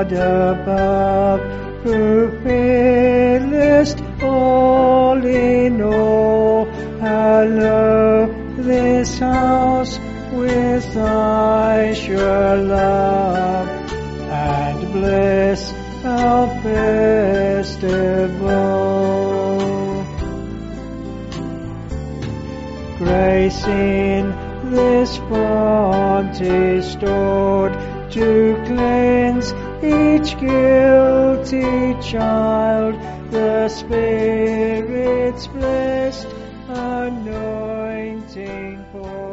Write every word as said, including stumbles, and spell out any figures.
God above, who fillest all in all, hallow this house with thy sure love, and bless our festival. Grace in this font is stored, to cleanse each guilty child, the Spirit's blessed anointing pour.